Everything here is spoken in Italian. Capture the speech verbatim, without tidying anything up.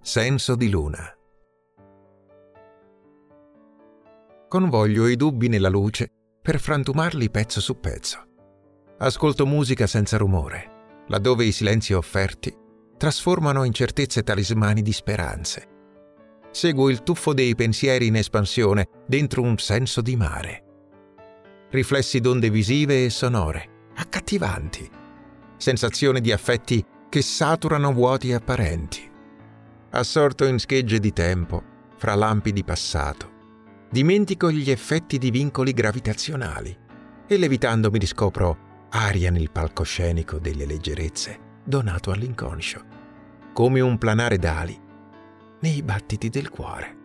Senso di luna. Convoglio i dubbi nella luce per frantumarli pezzo su pezzo. Ascolto musica senza rumore, laddove i silenzi offerti trasformano incertezze talismani di speranze. Seguo il tuffo dei pensieri in espansione dentro un senso di mare. Riflessi d'onde visive e sonore, accattivanti. Sensazione di affetti che saturano vuoti apparenti. Assorto in schegge di tempo, fra lampi di passato, dimentico gli effetti di vincoli gravitazionali e levitandomi riscopro aria nel palcoscenico delle leggerezze donato all'inconscio, come un planare d'ali nei battiti del cuore.